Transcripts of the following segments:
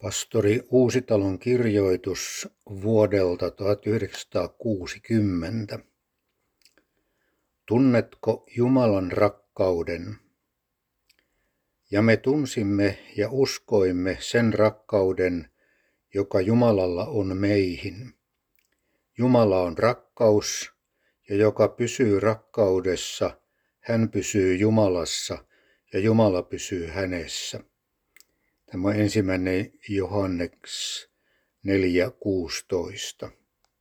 Pastori Uusitalon kirjoitus vuodelta 1960. Tunnetko Jumalan rakkauden? Ja me tunsimme ja uskoimme sen rakkauden, joka Jumalalla on meihin. Jumala on rakkaus, ja joka pysyy rakkaudessa, hän pysyy Jumalassa, ja Jumala pysyy hänessä. Tämä on 1. Johannes 4:16.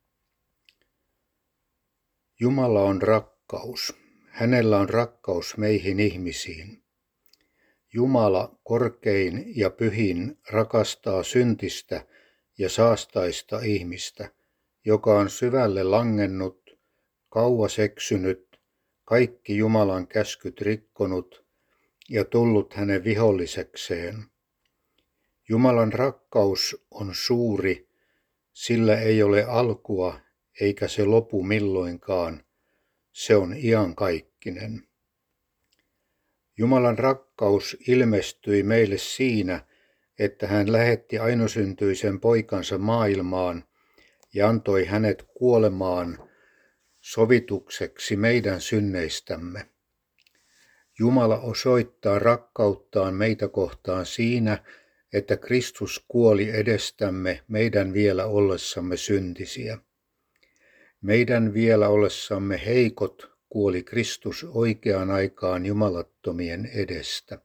Jumala on rakkaus. Hänellä on rakkaus meihin ihmisiin. Jumala, korkein ja pyhin, rakastaa syntistä ja saastaista ihmistä, joka on syvälle langennut, kauas eksynyt, kaikki Jumalan käskyt rikkonut ja tullut hänen vihollisekseen. Jumalan rakkaus on suuri, sillä ei ole alkua eikä se lopu milloinkaan. Se on iankaikkinen. Jumalan rakkaus ilmestyi meille siinä, että hän lähetti ainoasyntyisen poikansa maailmaan ja antoi hänet kuolemaan sovitukseksi meidän synneistämme. Jumala osoittaa rakkauttaan meitä kohtaan siinä, että Kristus kuoli edestämme meidän vielä ollessamme syntisiä. Meidän vielä ollessamme heikot kuoli Kristus oikeaan aikaan jumalattomien edestä.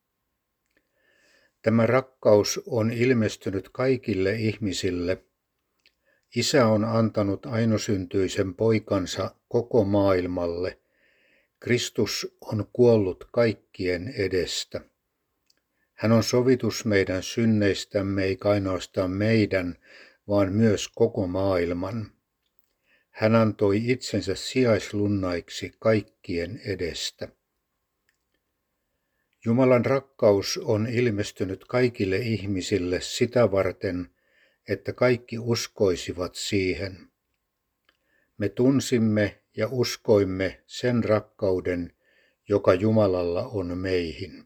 Tämä rakkaus on ilmestynyt kaikille ihmisille. Isä on antanut ainoasyntyisen poikansa koko maailmalle. Kristus on kuollut kaikkien edestä. Hän on sovitus meidän synneistämme, eikä ainoastaan meidän, vaan myös koko maailman. Hän antoi itsensä sijaislunnaiksi kaikkien edestä. Jumalan rakkaus on ilmestynyt kaikille ihmisille sitä varten, että kaikki uskoisivat siihen. Me tunsimme ja uskoimme sen rakkauden, joka Jumalalla on meihin.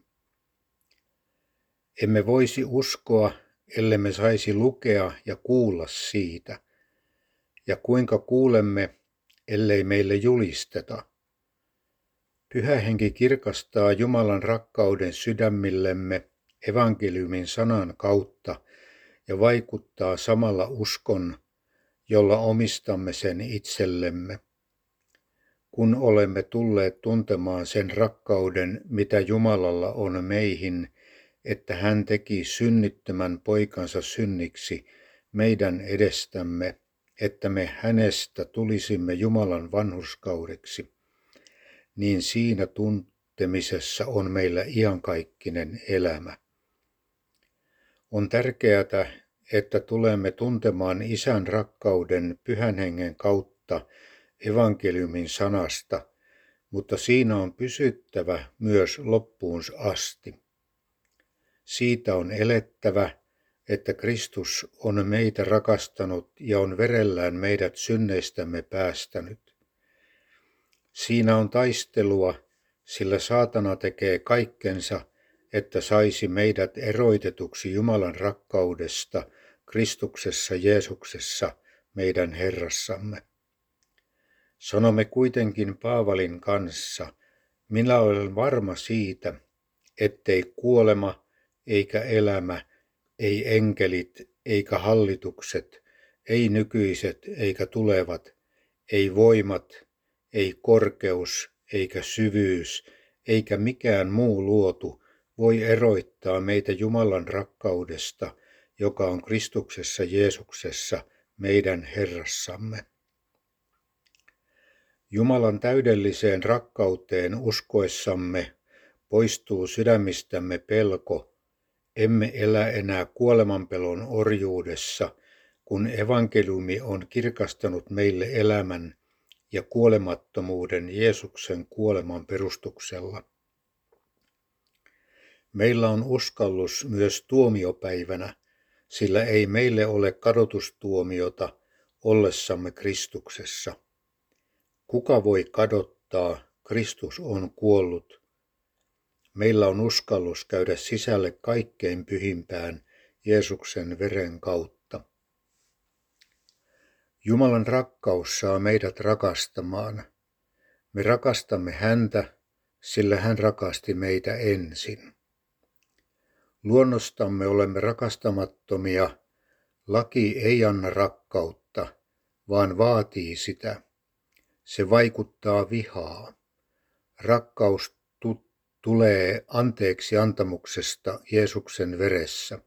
Emme voisi uskoa, ellemme saisi lukea ja kuulla siitä. Ja kuinka kuulemme, ellei meille julisteta? Pyhä Henki kirkastaa Jumalan rakkauden sydämillemme evankeliumin sanan kautta ja vaikuttaa samalla uskon, jolla omistamme sen itsellemme. Kun olemme tulleet tuntemaan sen rakkauden, mitä Jumalalla on meihin, että hän teki synnittömän poikansa synniksi meidän edestämme, että me hänestä tulisimme Jumalan vanhurskaudeksi, niin siinä tuntemisessa on meillä iankaikkinen elämä. On tärkeää, että tulemme tuntemaan Isän rakkauden Pyhän Hengen kautta evankeliumin sanasta, mutta siinä on pysyttävä myös loppuun asti. Siitä on elettävä, että Kristus on meitä rakastanut ja on verellään meidät synneistämme päästänyt. Siinä on taistelua, sillä saatana tekee kaikkensa, että saisi meidät eroitetuksi Jumalan rakkaudesta Kristuksessa Jeesuksessa meidän Herrassamme. Sanomme kuitenkin Paavalin kanssa, minä olen varma siitä, ettei kuolema eikä elämä, ei enkelit eikä hallitukset, ei nykyiset eikä tulevat, ei voimat, ei korkeus eikä syvyys, eikä mikään muu luotu voi eroittaa meitä Jumalan rakkaudesta, joka on Kristuksessa Jeesuksessa meidän Herrassamme. Jumalan täydelliseen rakkauteen uskoessamme poistuu sydämistämme pelko. Emme elä enää kuolemanpelon orjuudessa, kun evankeliumi on kirkastanut meille elämän ja kuolemattomuuden Jeesuksen kuoleman perustuksella. Meillä on uskallus myös tuomiopäivänä, sillä ei meille ole kadotustuomiota ollessamme Kristuksessa. Kuka voi kadottaa? Kristus on kuollut. Meillä on uskallus käydä sisälle kaikkein pyhimpään Jeesuksen veren kautta. Jumalan rakkaus saa meidät rakastamaan. Me rakastamme häntä, sillä hän rakasti meitä ensin. Luonnostamme olemme rakastamattomia. Laki ei anna rakkautta, vaan vaatii sitä. Se vaikuttaa vihaa. Rakkaus tulee anteeksi antamuksesta Jeesuksen veressä.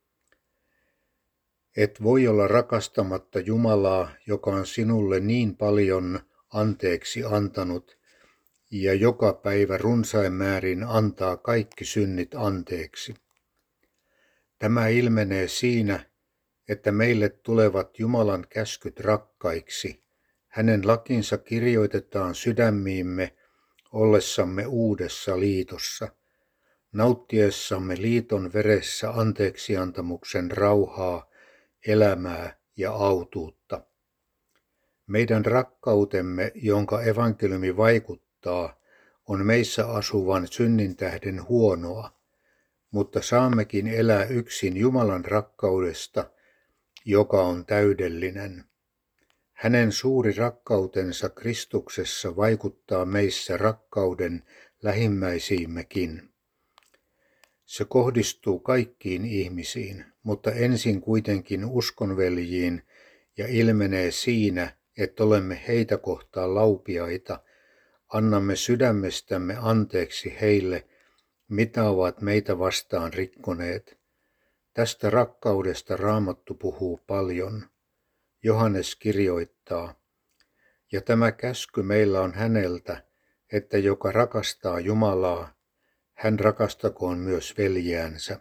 Et voi olla rakastamatta Jumalaa, joka on sinulle niin paljon anteeksi antanut ja joka päivä runsain määrin antaa kaikki synnit anteeksi. Tämä ilmenee siinä, että meille tulevat Jumalan käskyt rakkaiksi. Hänen lakinsa kirjoitetaan sydämiimme ollessamme uudessa liitossa, nauttiessamme liiton veressä anteeksiantamuksen rauhaa, elämää ja autuutta. Meidän rakkautemme, jonka evankeliumi vaikuttaa, on meissä asuvan synnin tähden huonoa, mutta saammekin elää yksin Jumalan rakkaudesta, joka on täydellinen. Hänen suuri rakkautensa Kristuksessa vaikuttaa meissä rakkauden lähimmäisiimmekin. Se kohdistuu kaikkiin ihmisiin, mutta ensin kuitenkin uskonveljiin ja ilmenee siinä, että olemme heitä kohtaan laupiaita, annamme sydämestämme anteeksi heille, mitä ovat meitä vastaan rikkoneet. Tästä rakkaudesta Raamattu puhuu paljon. Johannes kirjoittaa, ja tämä käsky meillä on häneltä, että joka rakastaa Jumalaa, hän rakastakoon myös veljäänsä.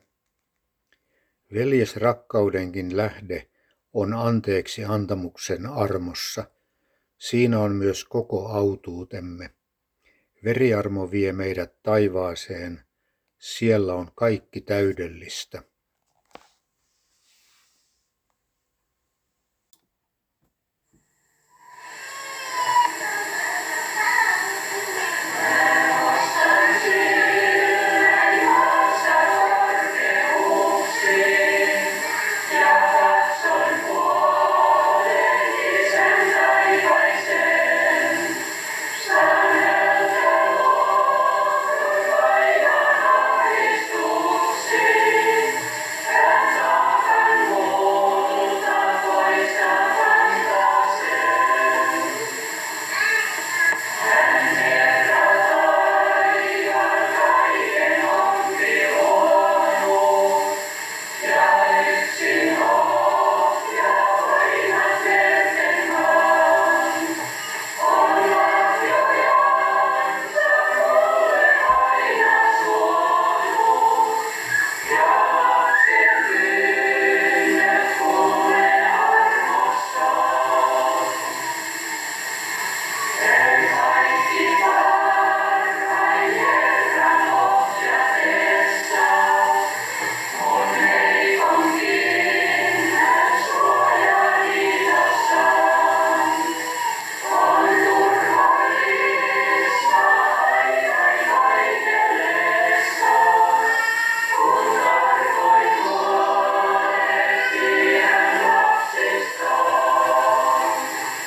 Veljesrakkaudenkin lähde on anteeksi antamuksen armossa. Siinä on myös koko autuutemme. Veriarmo vie meidät taivaaseen, siellä on kaikki täydellistä.